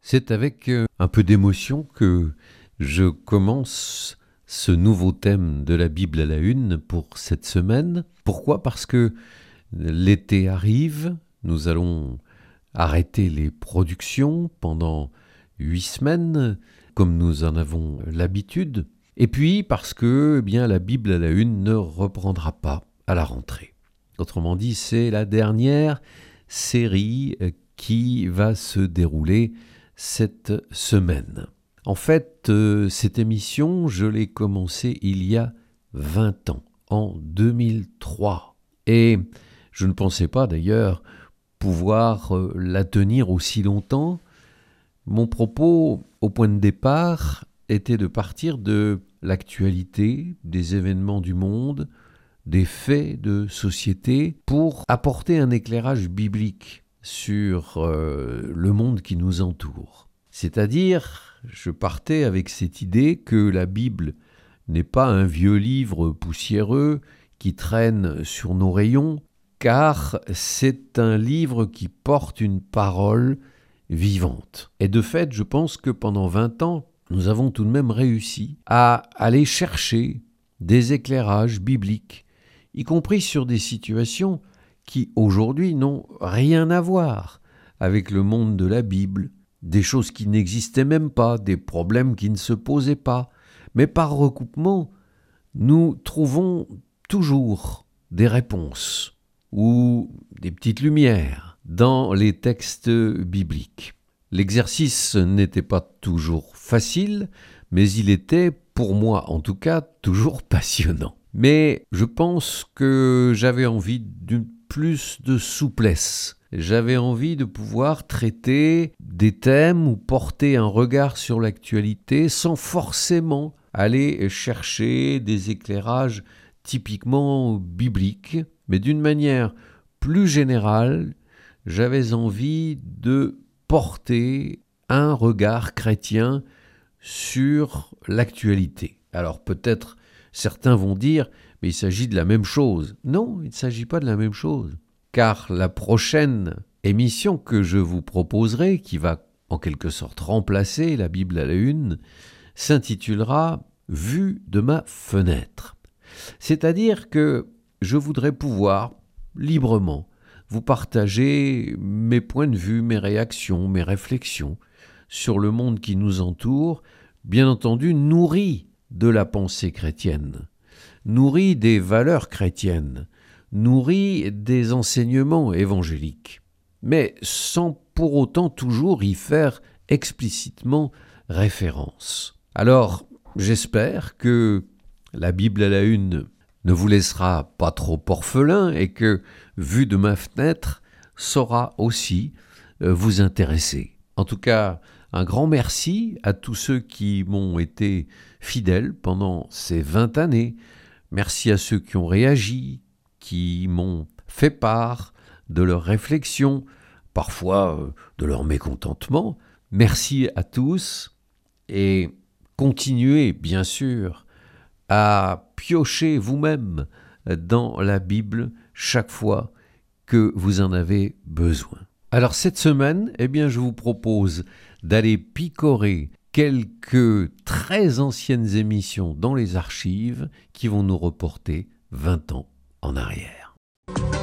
C'est avec un peu d'émotion que je commence ce nouveau thème de la Bible à la une pour cette semaine. Pourquoi ? Parce que l'été arrive, nous allons arrêter les productions pendant 8 semaines, comme nous en avons l'habitude. Et puis parce que la Bible à la une ne reprendra pas à la rentrée. Autrement dit, c'est la dernière série qui va se dérouler cette semaine. En fait, cette émission, je l'ai commencée il y a 20 ans, en 2003. Et je ne pensais pas d'ailleurs pouvoir la tenir aussi longtemps. Mon propos, au point de départ, était de partir de l'actualité, des événements du monde, des faits de société, pour apporter un éclairage biblique sur le monde qui nous entoure. C'est-à-dire, je partais avec cette idée que la Bible n'est pas un vieux livre poussiéreux qui traîne sur nos rayons, car c'est un livre qui porte une parole vivante. Et de fait, je pense que pendant 20 ans, nous avons tout de même réussi à aller chercher des éclairages bibliques, y compris sur des situations qui aujourd'hui n'ont rien à voir avec le monde de la Bible, des choses qui n'existaient même pas, des problèmes qui ne se posaient pas. Mais par recoupement, nous trouvons toujours des réponses ou des petites lumières dans les textes bibliques. L'exercice n'était pas toujours facile, mais il était, pour moi en tout cas, toujours passionnant. Mais je pense que j'avais envie d'une plus de souplesse. J'avais envie de pouvoir traiter des thèmes ou porter un regard sur l'actualité sans forcément aller chercher des éclairages typiquement bibliques, mais d'une manière plus générale, j'avais envie de porter un regard chrétien sur l'actualité. Alors peut-être certains vont dire « mais il s'agit de la même chose ». Non, il ne s'agit pas de la même chose. Car la prochaine émission que je vous proposerai, qui va en quelque sorte remplacer la Bible à la une, s'intitulera « Vue de ma fenêtre ». C'est-à-dire que je voudrais pouvoir librement vous partager mes points de vue, mes réactions, mes réflexions sur le monde qui nous entoure, bien entendu nourri de la pensée chrétienne, nourri des valeurs chrétiennes, nourri des enseignements évangéliques, mais sans pour autant toujours y faire explicitement référence. Alors, j'espère que la Bible à la une ne vous laissera pas trop orphelin et que, vue de ma fenêtre, saura aussi vous intéresser. En tout cas, un grand merci à tous ceux qui m'ont été fidèles pendant ces 20 années. Merci à ceux qui ont réagi, qui m'ont fait part de leurs réflexions, parfois de leur mécontentement. Merci à tous et continuez, bien sûr, à piocher vous-même dans la Bible chaque fois que vous en avez besoin. Alors cette semaine, je vous propose d'aller picorer quelques très anciennes émissions dans les archives qui vont nous reporter 20 ans en arrière.